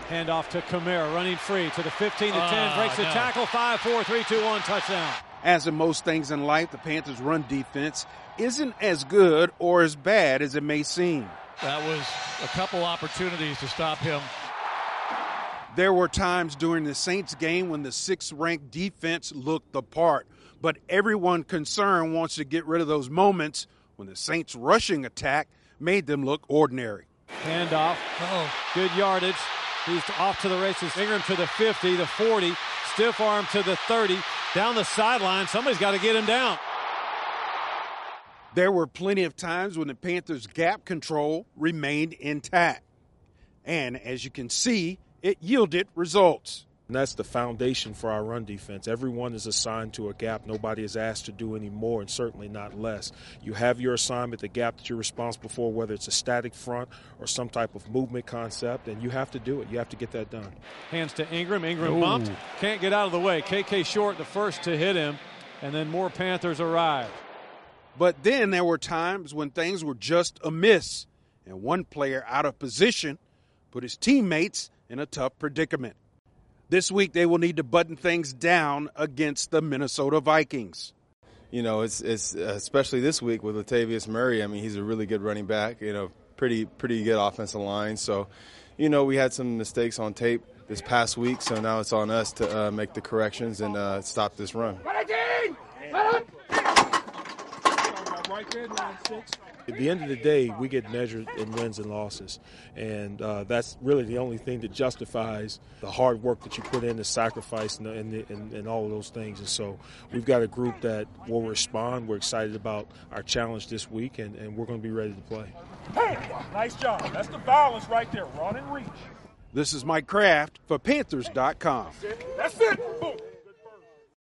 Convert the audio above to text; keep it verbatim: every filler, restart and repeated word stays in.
Handoff to Kamara, running free to the fifteen to ten, Oh, breaks the no. tackle, five, four, three, two, one, touchdown. As in most things in life, the Panthers' run defense isn't as good or as bad as it may seem. That was a couple opportunities to stop him. There were times during the Saints game when the sixth-ranked defense looked the part, but everyone concerned wants to get rid of those moments when the Saints' rushing attack made them look ordinary. Handoff, Uh-oh. good yardage. He's off to the races. Ingram to the fifty, the forty, stiff arm to the thirty, down the sideline. Somebody's got to get him down. There were plenty of times when the Panthers' gap control remained intact. And as you can see, it yielded results. And that's the foundation for our run defense. Everyone is assigned to a gap. Nobody is asked to do any more, and certainly not less. You have your assignment, the gap that you're responsible for, whether it's a static front or some type of movement concept, and you have to do it. You have to get that done. Hands to Ingram. Ingram Ooh. bumped. Can't get out of the way. K K Short the first to hit him, and then more Panthers arrive. But then there were times when things were just amiss, and one player out of position put his teammates in a tough predicament. This week, they will need to button things down against the Minnesota Vikings. You know, it's it's uh, especially this week with Latavius Murray. I mean, he's a really good running back. You know, pretty pretty good offensive line. So, you know, we had some mistakes on tape this past week. So now it's on us to uh, make the corrections and uh, stop this run. At the end of the day, we get measured in wins and losses, and uh, that's really the only thing that justifies the hard work that you put in, the sacrifice, and, the, and, the, and, and all of those things. And so we've got a group that will respond. We're excited about our challenge this week, and, and we're going to be ready to play. Hey, nice job. That's the balance right there. Run and reach. This is Mike Kraft for Panthers dot com. That's it. Boom.